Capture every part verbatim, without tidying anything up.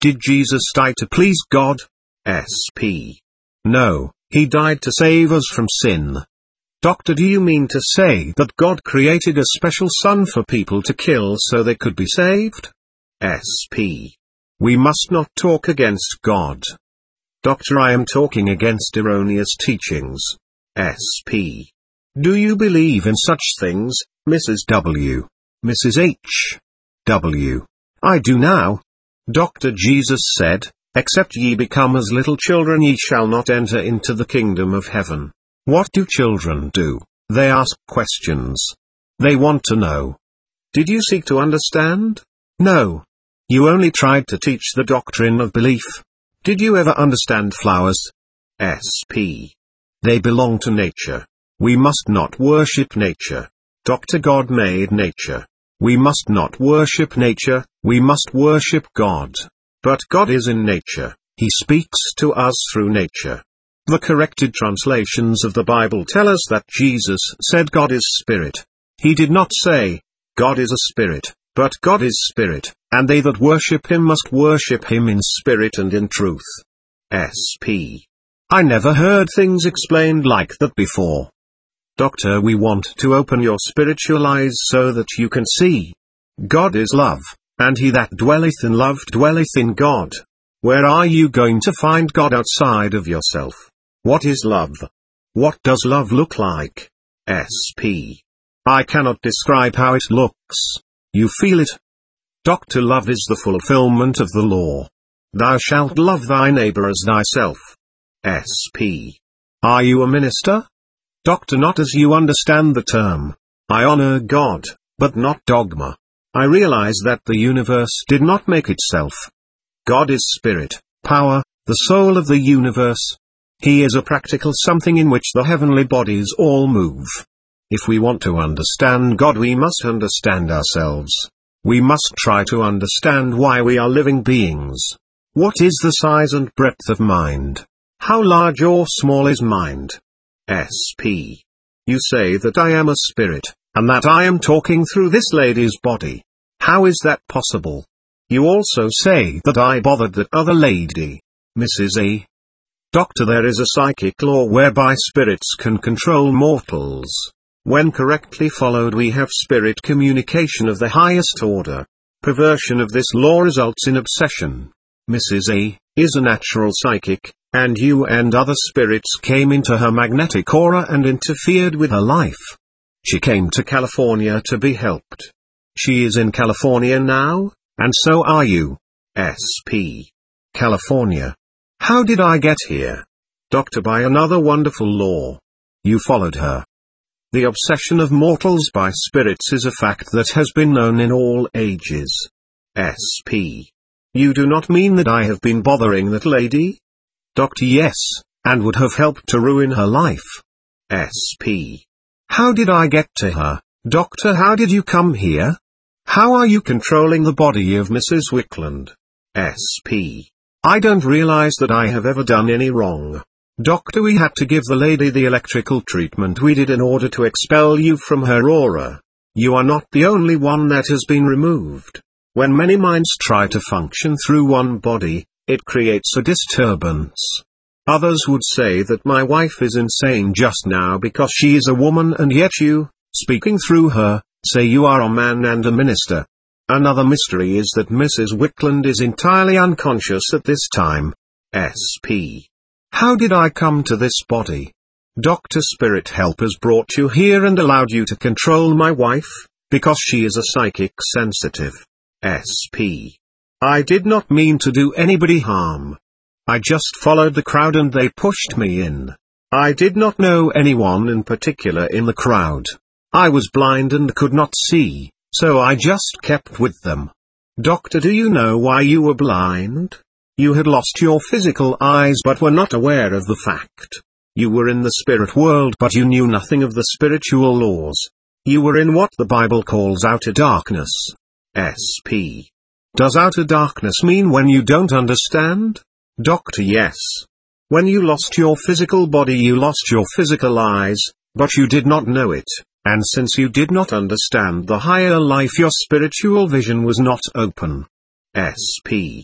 Did Jesus die to please God? S P No, he died to save us from sin. Doctor Do you mean to say that God created a special son for people to kill so they could be saved? S P We must not talk against God. Doctor I am talking against erroneous teachings. S P Do you believe in such things, Missus W? Missus H W I do now. Doctor Jesus said, except ye become as little children ye shall not enter into the kingdom of heaven. What do children do? They ask questions. They want to know. Did you seek to understand? No. You only tried to teach the doctrine of belief. Did you ever understand flowers? S P They belong to nature. We must not worship nature. Doctor God made nature. We must not worship nature, we must worship God. But God is in nature, He speaks to us through nature. The corrected translations of the Bible tell us that Jesus said God is spirit. He did not say, God is a spirit, but God is spirit, and they that worship Him must worship Him in spirit and in truth. S P I never heard things explained like that before. Doctor we want to open your spiritual eyes so that you can see. God is love, and he that dwelleth in love dwelleth in God. Where are you going to find God outside of yourself? What is love? What does love look like? S P I cannot describe how it looks. You feel it. Doctor love is the fulfillment of the law. Thou shalt love thy neighbor as thyself. S P Are you a minister? Doctor not as you understand the term. I honor God, but not dogma. I realize that the universe did not make itself. God is spirit, power, the soul of the universe. He is a practical something in which the heavenly bodies all move. If we want to understand God we must understand ourselves. We must try to understand why we are living beings. What is the size and breadth of mind? How large or small is mind? S P You say that I am a spirit, and that I am talking through this lady's body. How is that possible? You also say that I bothered that other lady, Missus A. Doctor there is a psychic law whereby spirits can control mortals. When correctly followed we have spirit communication of the highest order. Perversion of this law results in obsession. Missus A is a natural psychic, and you and other spirits came into her magnetic aura and interfered with her life. She came to California to be helped. She is in California now, and so are you. S P California. How did I get here? Doctor by another wonderful law. You followed her. The obsession of mortals by spirits is a fact that has been known in all ages. S P You do not mean that I have been bothering that lady? Doctor yes, and would have helped to ruin her life. S P How did I get to her? Doctor how did you come here? How are you controlling the body of Missus Wickland? S P I don't realize that I have ever done any wrong. Doctor we had to give the lady the electrical treatment we did in order to expel you from her aura. You are not the only one that has been removed. When many minds try to function through one body, it creates a disturbance. Others would say that my wife is insane just now because she is a woman and yet you, speaking through her, say you are a man and a minister. Another mystery is that Missus Wickland is entirely unconscious at this time. S P How did I come to this body? Doctor Spirit Helpers brought you here and allowed you to control my wife, because she is a psychic sensitive. S P I did not mean to do anybody harm. I just followed the crowd and they pushed me in. I did not know anyone in particular in the crowd. I was blind and could not see, so I just kept with them. Doctor do you know why you were blind? You had lost your physical eyes but were not aware of the fact. You were in the spirit world but you knew nothing of the spiritual laws. You were in what the Bible calls outer darkness. S P Does outer darkness mean when you don't understand? Doctor yes. When you lost your physical body you lost your physical eyes, but you did not know it, and since you did not understand the higher life your spiritual vision was not open. S P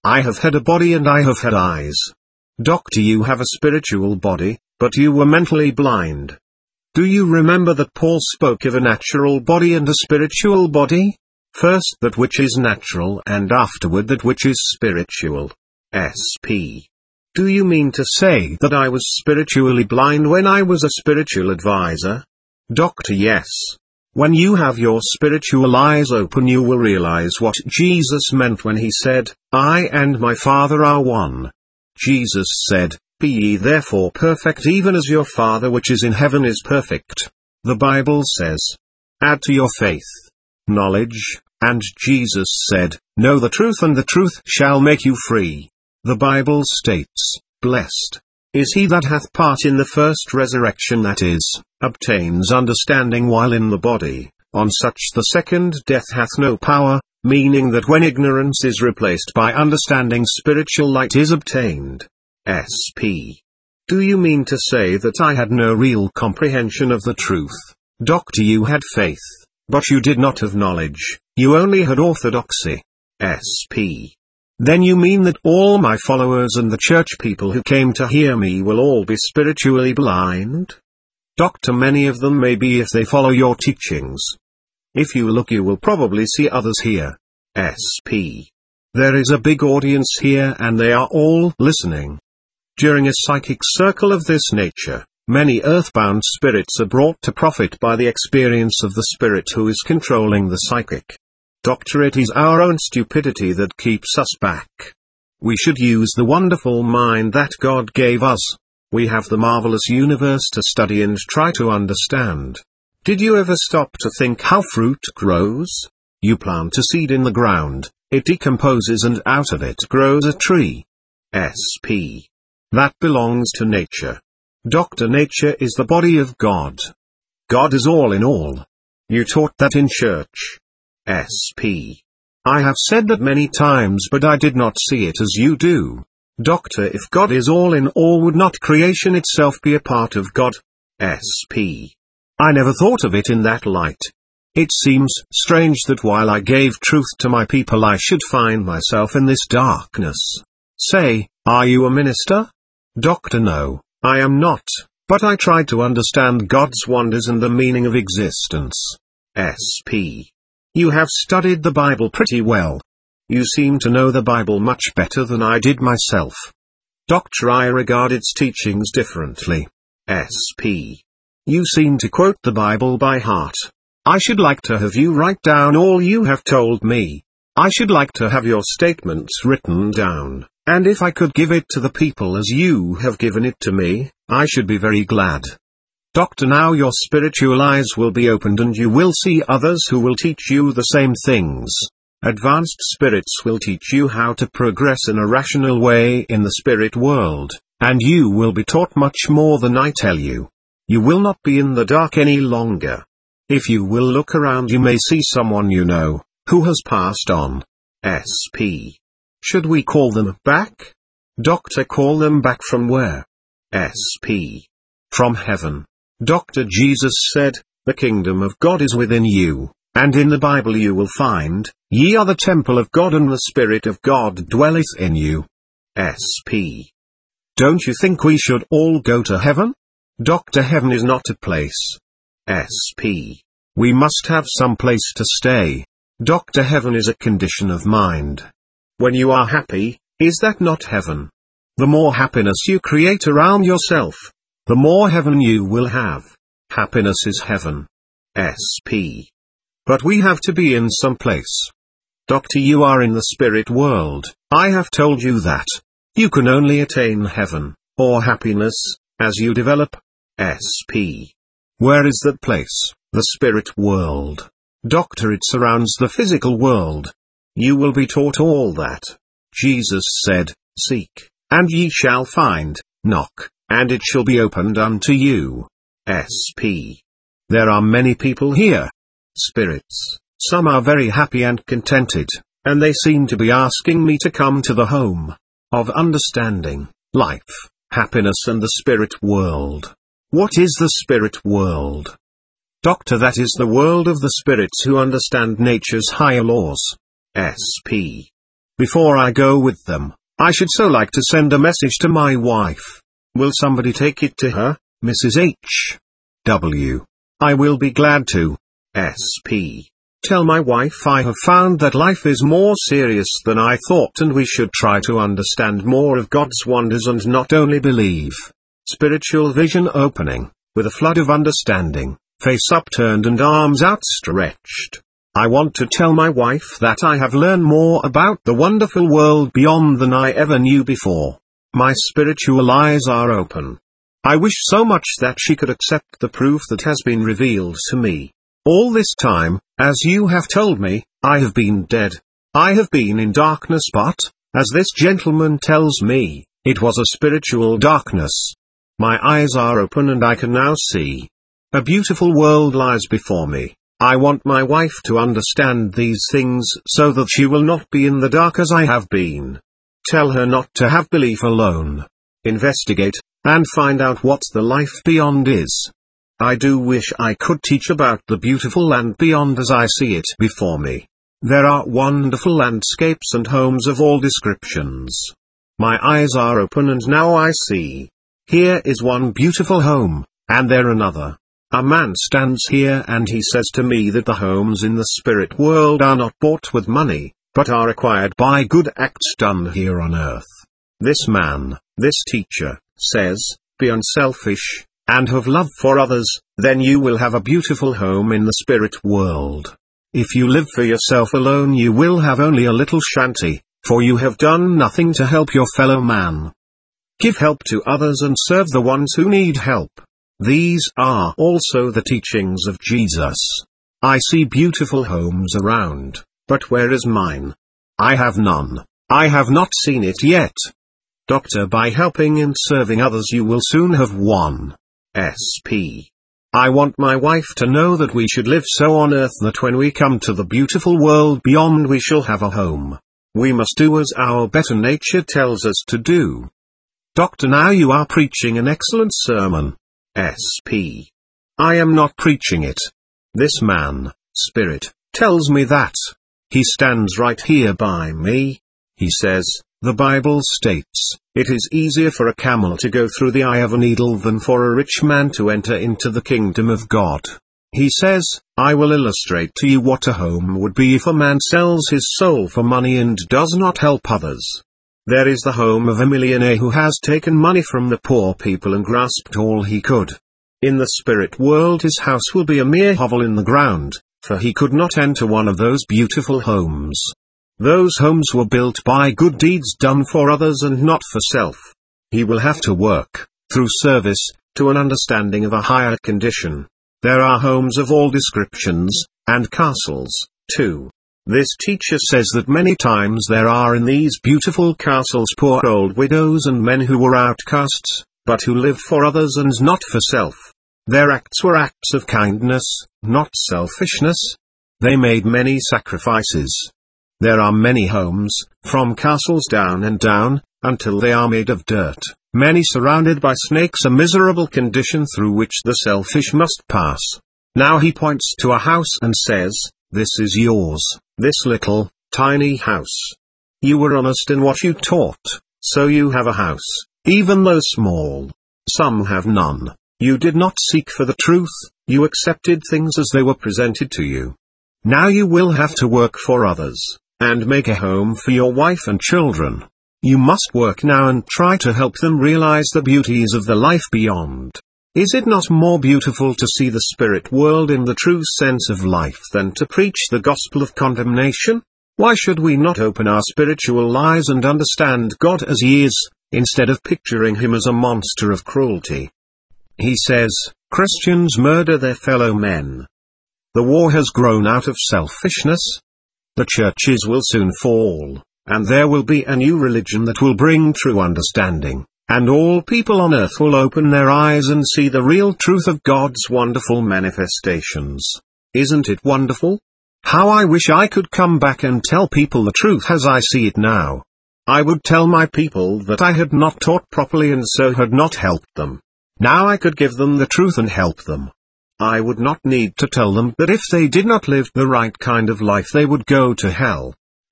I have had a body and I have had eyes. Doctor, you have a spiritual body, but you were mentally blind. Do you remember that Paul spoke of a natural body and a spiritual body? First that which is natural and afterward that which is spiritual. S P Do you mean to say that I was spiritually blind when I was a spiritual advisor? Doctor, yes. When you have your spiritual eyes open, you will realize what Jesus meant when he said, I and my Father are one. Jesus said, Be ye therefore perfect even as your Father which is in heaven is perfect. The Bible says, add to your faith knowledge, and Jesus said, know the truth and the truth shall make you free. The Bible states, blessed is he that hath part in the first resurrection, that is, obtains understanding while in the body. On such the second death hath no power, meaning that when ignorance is replaced by understanding, spiritual light is obtained. S P Do you mean to say that I had no real comprehension of the truth? Doctor, you had faith, but you did not have knowledge, you only had orthodoxy. S P Then you mean that all my followers and the church people who came to hear me will all be spiritually blind? Doctor, many of them may be if they follow your teachings. If you look, you will probably see others here. S P There is a big audience here and they are all listening. During a psychic circle of this nature, many earthbound spirits are brought to profit by the experience of the spirit who is controlling the psychic. Doctor, it is our own stupidity that keeps us back. We should use the wonderful mind that God gave us. We have the marvelous universe to study and try to understand. Did you ever stop to think how fruit grows? You plant a seed in the ground, it decomposes and out of it grows a tree. S P That belongs to nature. Doctor, nature is the body of God. God is all in all. You taught that in church. S P I have said that many times, but I did not see it as you do. Doctor, if God is all in all, would not creation itself be a part of God? S P I never thought of it in that light. It seems strange that while I gave truth to my people, I should find myself in this darkness. Say, are you a minister? Doctor, no, I am not, but I tried to understand God's wonders and the meaning of existence. S P You have studied the Bible pretty well. You seem to know the Bible much better than I did myself. Doctor, I regard its teachings differently. S P You seem to quote the Bible by heart. I should like to have you write down all you have told me. I should like to have your statements written down, and if I could give it to the people as you have given it to me, I should be very glad. Doctor, now your spiritual eyes will be opened and you will see others who will teach you the same things. Advanced spirits will teach you how to progress in a rational way in the spirit world, and you will be taught much more than I tell you. You will not be in the dark any longer. If you will look around, you may see someone you know, who has passed on. S P Should we call them back? Doctor, call them back from where? S P From heaven. Doctor, Jesus said, the kingdom of God is within you, and in the Bible you will find, ye are the temple of God and the Spirit of God dwelleth in you. S P Don't you think we should all go to heaven? Doctor, heaven is not a place. S P We must have some place to stay. Doctor, heaven is a condition of mind. When you are happy, is that not heaven? The more happiness you create around yourself, the more heaven you will have. Happiness is heaven. S P But we have to be in some place. Doctor, you are in the spirit world. I have told you that. You can only attain heaven, or happiness, as you develop. S P Where is that place, the spirit world? Doctor, it surrounds the physical world. You will be taught all that. Jesus said, seek, and ye shall find, knock, and it shall be opened unto you. S P There are many people here. Spirits, some are very happy and contented, and they seem to be asking me to come to the home of understanding, life, happiness and the spirit world. What is the spirit world? Doctor, that is the world of the spirits who understand nature's higher laws. S P Before I go with them, I should so like to send a message to my wife. Will somebody take it to her, Missus H W? I will be glad to. S P Tell my wife I have found that life is more serious than I thought, and we should try to understand more of God's wonders and not only believe. Spiritual vision opening, with a flood of understanding, face upturned and arms outstretched. I want to tell my wife that I have learned more about the wonderful world beyond than I ever knew before. My spiritual eyes are open. I wish so much that she could accept the proof that has been revealed to me. All this time, as you have told me, I have been dead. I have been in darkness, but, as this gentleman tells me, it was a spiritual darkness. My eyes are open and I can now see. A beautiful world lies before me. I want my wife to understand these things so that she will not be in the dark as I have been. Tell her not to have belief alone. Investigate, and find out what the life beyond is. I do wish I could teach about the beautiful land beyond as I see it before me. There are wonderful landscapes and homes of all descriptions. My eyes are open and now I see. Here is one beautiful home, and there another. A man stands here and he says to me that the homes in the spirit world are not bought with money, but are acquired by good acts done here on earth. This man, this teacher, says, be unselfish, and have love for others, then you will have a beautiful home in the spirit world. If you live for yourself alone you will have only a little shanty, for you have done nothing to help your fellow man. Give help to others and serve the ones who need help. These are also the teachings of Jesus. I see beautiful homes around, but where is mine? I have none. I have not seen it yet. Doctor, by helping and serving others you will soon have one. S P I want my wife to know that we should live so on earth that when we come to the beautiful world beyond we shall have a home. We must do as our better nature tells us to do. Doctor, now you are preaching an excellent sermon. S P I am not preaching it. This man, Spirit, tells me that. He stands right here by me. He says, the Bible states, it is easier for a camel to go through the eye of a needle than for a rich man to enter into the kingdom of God. He says, I will illustrate to you what a home would be if a man sells his soul for money and does not help others. There is the home of a millionaire who has taken money from the poor people and grasped all he could. In the spirit world his house will be a mere hovel in the ground, for he could not enter one of those beautiful homes. Those homes were built by good deeds done for others and not for self. He will have to work, through service, to an understanding of a higher condition. There are homes of all descriptions, and castles, too. This teacher says that many times there are in these beautiful castles poor old widows and men who were outcasts, but who lived for others and not for self. Their acts were acts of kindness, not selfishness. They made many sacrifices. There are many homes, from castles down and down, until they are made of dirt, many surrounded by snakes, a miserable condition through which the selfish must pass. Now he points to a house and says, this is yours, this little, tiny house. You were honest in what you taught, so you have a house, even though small. Some have none. You did not seek for the truth, you accepted things as they were presented to you. Now you will have to work for others, and make a home for your wife and children. You must work now and try to help them realize the beauties of the life beyond. Is it not more beautiful to see the spirit world in the true sense of life than to preach the gospel of condemnation? Why should we not open our spiritual eyes and understand God as He is, instead of picturing Him as a monster of cruelty? He says, Christians murder their fellow men. The war has grown out of selfishness. The churches will soon fall, and there will be a new religion that will bring true understanding, and all people on earth will open their eyes and see the real truth of God's wonderful manifestations. Isn't it wonderful? How I wish I could come back and tell people the truth as I see it now. I would tell my people that I had not taught properly and so had not helped them. Now I could give them the truth and help them. I would not need to tell them that if they did not live the right kind of life they would go to hell.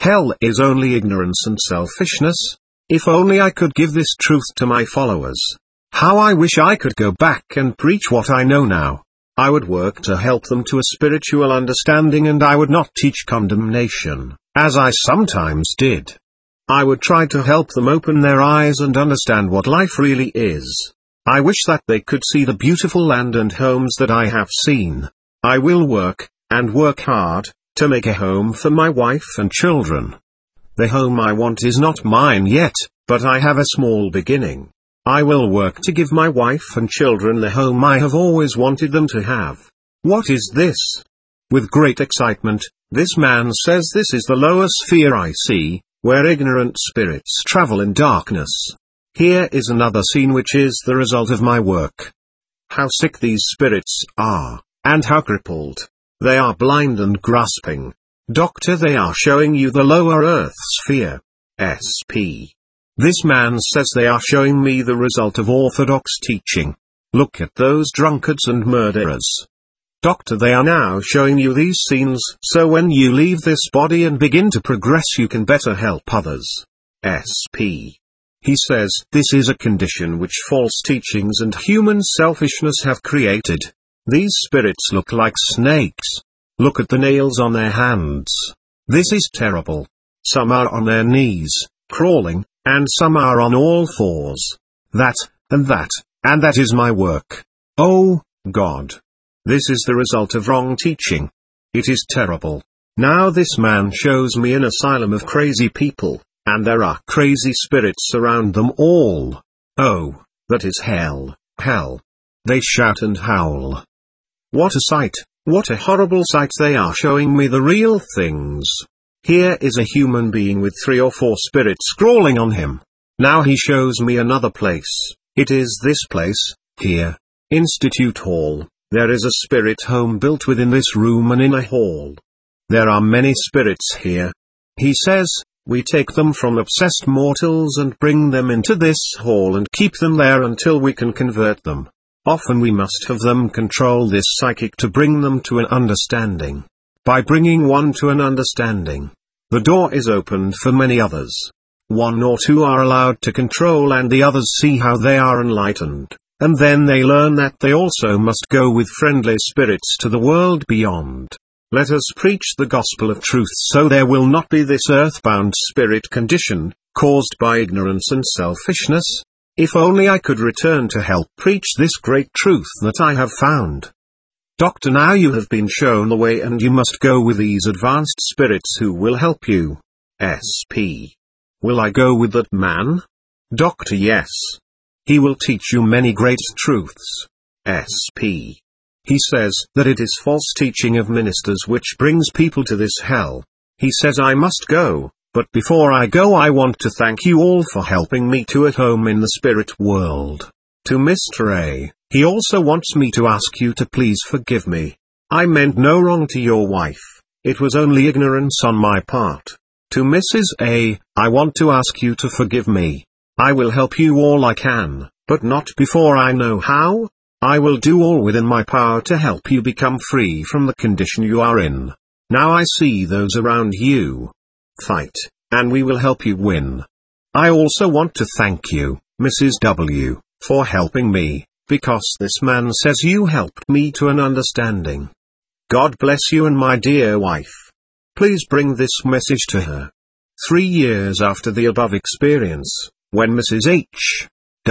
Hell is only ignorance and selfishness. If only I could give this truth to my followers. How I wish I could go back and preach what I know now. I would work to help them to a spiritual understanding, and I would not teach condemnation, as I sometimes did. I would try to help them open their eyes and understand what life really is. I wish that they could see the beautiful land and homes that I have seen. I will work, and work hard, to make a home for my wife and children. The home I want is not mine yet, but I have a small beginning. I will work to give my wife and children the home I have always wanted them to have. What is this? With great excitement, this man says this is the lower sphere I see, where ignorant spirits travel in darkness. Here is another scene which is the result of my work. How sick these spirits are, and how crippled. They are blind and grasping. Doctor, they are showing you the lower earth sphere. S P This man says they are showing me the result of orthodox teaching. Look at those drunkards and murderers. Doctor, they are now showing you these scenes, so when you leave this body and begin to progress you can better help others. S P He says, this is a condition which false teachings and human selfishness have created. These spirits look like snakes. Look at the nails on their hands. This is terrible. Some are on their knees, crawling, and some are on all fours. That, and that, and that is my work. Oh, God. This is the result of wrong teaching. It is terrible. Now this man shows me an asylum of crazy people, and there are crazy spirits around them all. Oh, that is hell, hell. They shout and howl. What a sight, what a horrible sight. They are showing me the real things. Here is a human being with three or four spirits crawling on him. Now he shows me another place. It is this place, here. Institute Hall. There is a spirit home built within this room and in a hall. There are many spirits here. He says, we take them from obsessed mortals and bring them into this hall and keep them there until we can convert them. Often we must have them control this psychic to bring them to an understanding. By bringing one to an understanding, the door is opened for many others. One or two are allowed to control and the others see how they are enlightened, and then they learn that they also must go with friendly spirits to the world beyond. Let us preach the gospel of truth so there will not be this earthbound spirit condition, caused by ignorance and selfishness. If only I could return to help preach this great truth that I have found. Doctor, now you have been shown the way and you must go with these advanced spirits who will help you. S P Will I go with that man? Doctor, yes. He will teach you many great truths. S P He says that it is false teaching of ministers which brings people to this hell. He says I must go. But before I go I want to thank you all for helping me to at home in the spirit world. To Mister A, he also wants me to ask you to please forgive me. I meant no wrong to your wife, it was only ignorance on my part. To Missus A, I want to ask you to forgive me. I will help you all I can, but not before I know how. I will do all within my power to help you become free from the condition you are in. Now I see those around you. Fight, and we will help you win. I also want to thank you, Missus W, for helping me, because this man says you helped me to an understanding. God bless you and my dear wife. Please bring this message to her. Three years after the above experience, when Missus H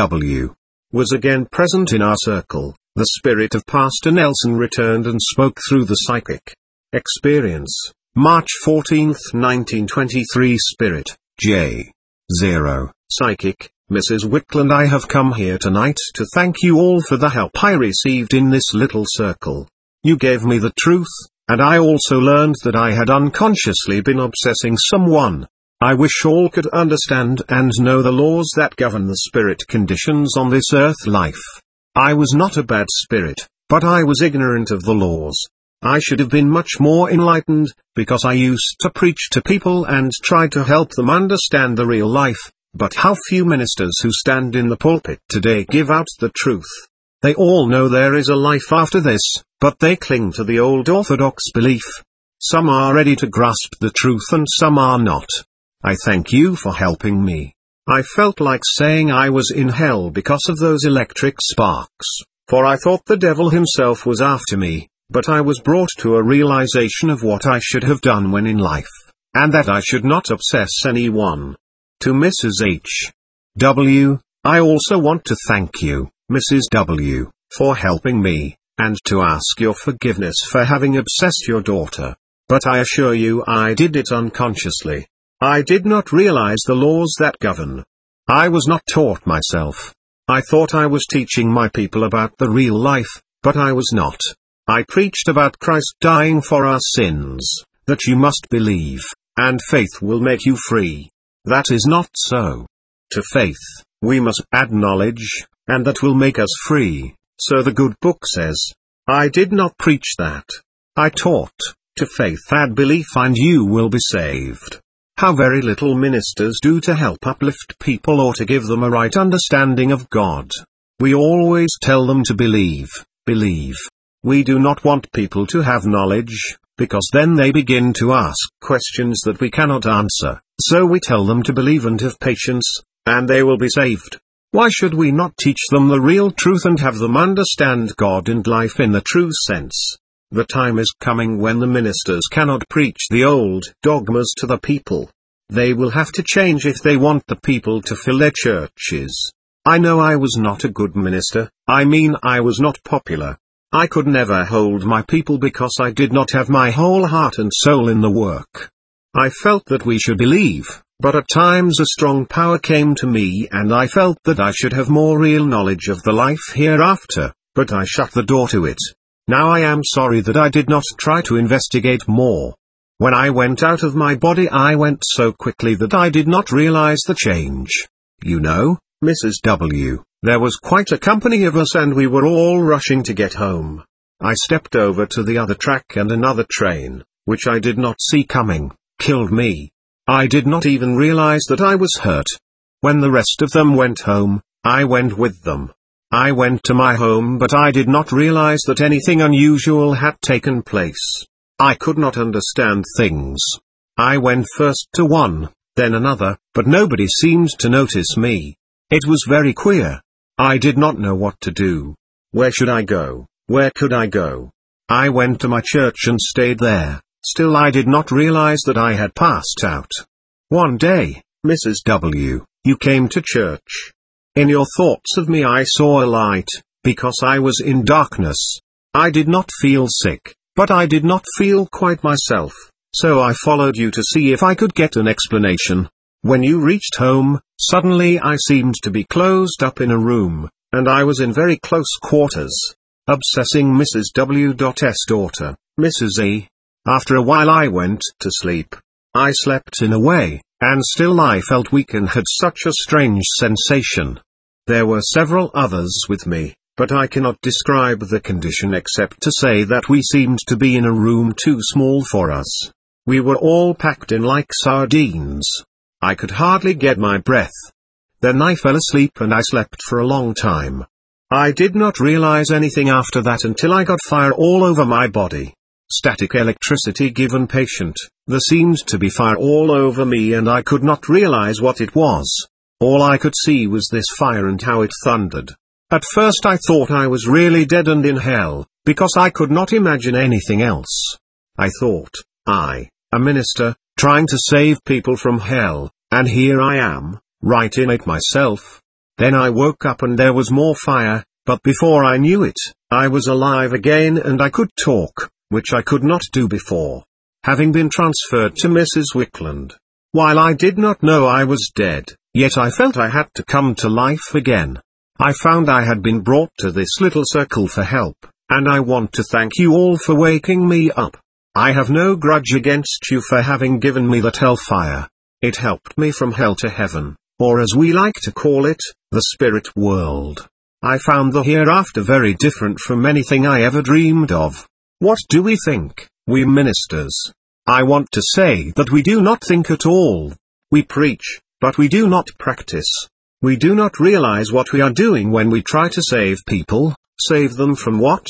W was again present in our circle, the spirit of Pastor Nelson returned and spoke through the psychic experience. March fourteenth nineteen twenty-three Spirit, J. zero, Psychic, Missus Whitland. I have come here tonight to thank you all for the help I received in this little circle. You gave me the truth, and I also learned that I had unconsciously been obsessing someone. I wish all could understand and know the laws that govern the spirit conditions on this earth life. I was not a bad spirit, but I was ignorant of the laws. I should have been much more enlightened, because I used to preach to people and try to help them understand the real life, but how few ministers who stand in the pulpit today give out the truth. They all know there is a life after this, but they cling to the old orthodox belief. Some are ready to grasp the truth and some are not. I thank you for helping me. I felt like saying I was in hell because of those electric sparks, for I thought the devil himself was after me, but I was brought to a realization of what I should have done when in life, and that I should not obsess anyone. To Missus H W, I also want to thank you, Missus W, for helping me, and to ask your forgiveness for having obsessed your daughter. But I assure you I did it unconsciously. I did not realize the laws that govern. I was not taught myself. I thought I was teaching my people about the real life, but I was not. I preached about Christ dying for our sins, that you must believe, and faith will make you free. That is not so. To faith, we must add knowledge, and that will make us free, so the good book says. I did not preach that. I taught, to faith add belief and you will be saved. How very little ministers do to help uplift people or to give them a right understanding of God. We always tell them to believe, believe. We do not want people to have knowledge, because then they begin to ask questions that we cannot answer, so we tell them to believe and have patience, and they will be saved. Why should we not teach them the real truth and have them understand God and life in the true sense? The time is coming when the ministers cannot preach the old dogmas to the people. They will have to change if they want the people to fill their churches. I know I was not a good minister, I mean I was not popular. I could never hold my people because I did not have my whole heart and soul in the work. I felt that we should believe, but at times a strong power came to me and I felt that I should have more real knowledge of the life hereafter, but I shut the door to it. Now I am sorry that I did not try to investigate more. When I went out of my body I went so quickly that I did not realize the change. You know, Missus W, there was quite a company of us and we were all rushing to get home. I stepped over to the other track and another train, which I did not see coming, killed me. I did not even realize that I was hurt. When the rest of them went home, I went with them. I went to my home but I did not realize that anything unusual had taken place. I could not understand things. I went first to one, then another, but nobody seemed to notice me. It was very queer. I did not know what to do. Where should I go? Where could I go? I went to my church and stayed there. Still I did not realize that I had passed out. One day, Missus W, you came to church. In your thoughts of me I saw a light, because I was in darkness. I did not feel sick, but I did not feel quite myself, so I followed you to see if I could get an explanation. When you reached home, suddenly I seemed to be closed up in a room, and I was in very close quarters. Obsessing Missus W.'s daughter, Missus E. After a while I went to sleep. I slept in a way, and still I felt weak and had such a strange sensation. There were several others with me, but I cannot describe the condition except to say that we seemed to be in a room too small for us. We were all packed in like sardines. I could hardly get my breath. Then I fell asleep and I slept for a long time. I did not realize anything after that until I got fire all over my body. Static electricity given patient. There seemed to be fire all over me and I could not realize what it was. All I could see was this fire and how it thundered. At first I thought I was really dead and in hell, because I could not imagine anything else. I thought, I, a minister, trying to save people from hell, and here I am, right in it myself. Then I woke up and there was more fire, but before I knew it, I was alive again and I could talk, which I could not do before. Having been transferred to Missus Wickland. While I did not know I was dead, yet I felt I had to come to life again. I found I had been brought to this little circle for help, and I want to thank you all for waking me up. I have no grudge against you for having given me that hellfire. It helped me from hell to heaven, or as we like to call it, the spirit world. I found the hereafter very different from anything I ever dreamed of. What do we think, we ministers? I want to say that we do not think at all. We preach, but we do not practice. We do not realize what we are doing when we try to save people. Save them from what?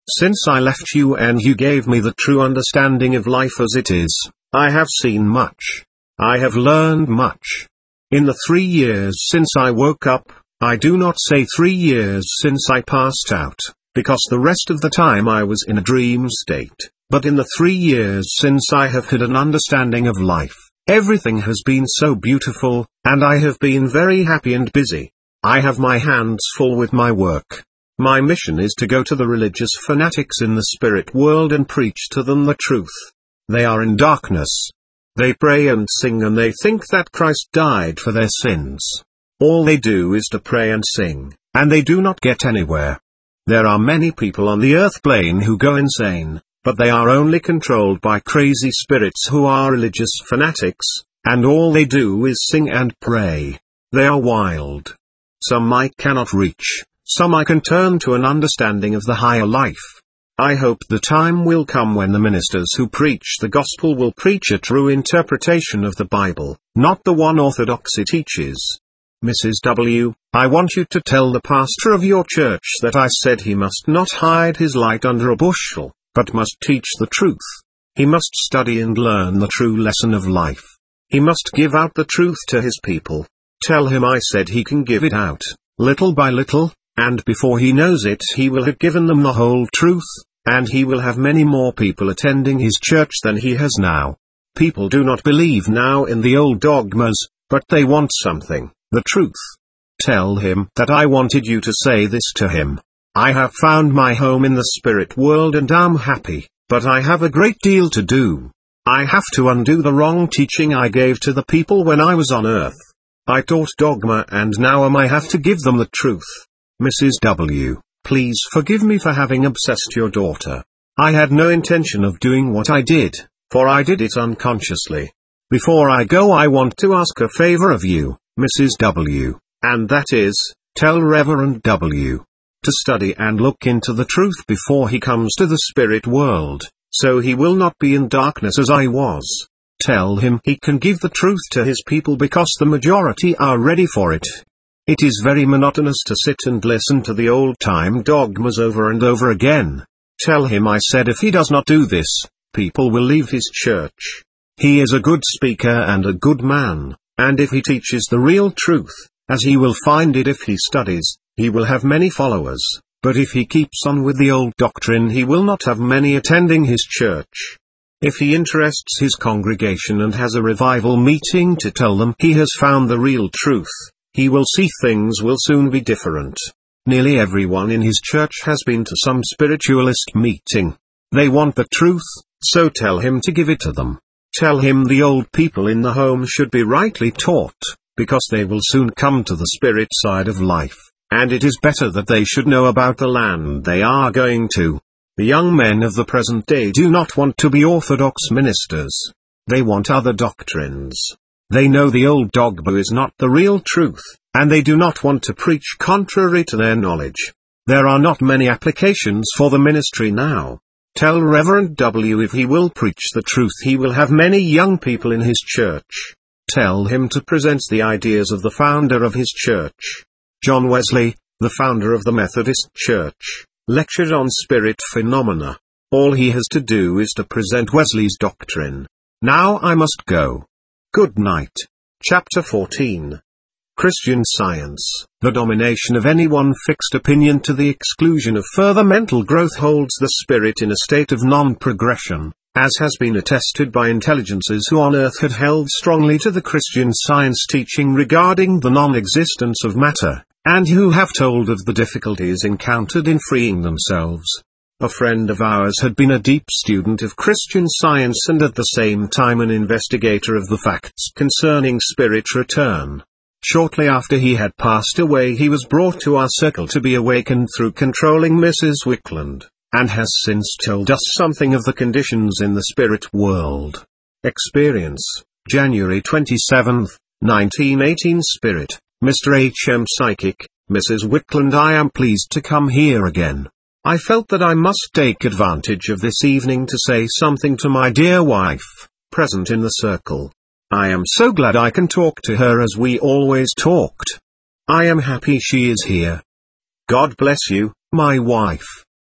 Since I left you and you gave me the true understanding of life as it is, I have seen much. I have learned much. In the three years since I woke up, I do not say three years since I passed out, because the rest of the time I was in a dream state, but in the three years since I have had an understanding of life, everything has been so beautiful, and I have been very happy and busy. I have my hands full with my work. My mission is to go to the religious fanatics in the spirit world and preach to them the truth. They are in darkness. They pray and sing and they think that Christ died for their sins. All they do is to pray and sing, and they do not get anywhere. There are many people on the earth plane who go insane, but they are only controlled by crazy spirits who are religious fanatics, and all they do is sing and pray. They are wild. Some I cannot reach, some I can turn to an understanding of the higher life. I hope the time will come when the ministers who preach the gospel will preach a true interpretation of the Bible, not the one orthodoxy teaches. Missus W, I want you to tell the pastor of your church that I said he must not hide his light under a bushel, but must teach the truth. He must study and learn the true lesson of life. He must give out the truth to his people. Tell him I said he can give it out, little by little, and before he knows it he will have given them the whole truth, and he will have many more people attending his church than he has now. People do not believe now in the old dogmas, but they want something, the truth. Tell him that I wanted you to say this to him. I have found my home in the spirit world and am happy, but I have a great deal to do. I have to undo the wrong teaching I gave to the people when I was on earth. I taught dogma and now I have to give them the truth. Missus W, please forgive me for having obsessed your daughter. I had no intention of doing what I did, for I did it unconsciously. Before I go I want to ask a favor of you, Missus W, and that is, tell Reverend W to study and look into the truth before he comes to the spirit world, so he will not be in darkness as I was. Tell him he can give the truth to his people because the majority are ready for it. It is very monotonous to sit and listen to the old-time dogmas over and over again. Tell him I said if he does not do this, people will leave his church. He is a good speaker and a good man, and if he teaches the real truth, as he will find it if he studies, he will have many followers, but if he keeps on with the old doctrine he will not have many attending his church. If he interests his congregation and has a revival meeting to tell them he has found the real truth, he will see things will soon be different. Nearly everyone in his church has been to some spiritualist meeting. They want the truth, so tell him to give it to them. Tell him the old people in the home should be rightly taught, because they will soon come to the spirit side of life, and it is better that they should know about the land they are going to. The young men of the present day do not want to be orthodox ministers. They want other doctrines. They know the old dogma is not the real truth, and they do not want to preach contrary to their knowledge. There are not many applications for the ministry now. Tell Reverend W if he will preach the truth he will have many young people in his church. Tell him to present the ideas of the founder of his church. John Wesley, the founder of the Methodist Church, lectured on spirit phenomena. All he has to do is to present Wesley's doctrine. Now I must go. Good night. Chapter fourteen. Christian Science. The domination of any one fixed opinion to the exclusion of further mental growth holds the spirit in a state of non-progression, as has been attested by intelligences who on earth had held strongly to the Christian Science teaching regarding the non-existence of matter, and who have told of the difficulties encountered in freeing themselves. A friend of ours had been a deep student of Christian Science and at the same time an investigator of the facts concerning spirit return. Shortly after he had passed away he was brought to our circle to be awakened through controlling Missus Wickland, and has since told us something of the conditions in the spirit world. Experience, January twenty-seventh, nineteen eighteen. Spirit, Mister H M Psychic, Missus Wickland. I am pleased to come here again. I felt that I must take advantage of this evening to say something to my dear wife, present in the circle. I am so glad I can talk to her as we always talked. I am happy she is here. God bless you, my wife.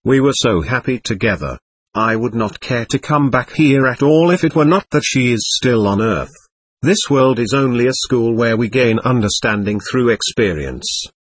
We were so happy together. I would not care to come back here at all if it were not that she is still on Earth. This world is only a school where we gain understanding through experience.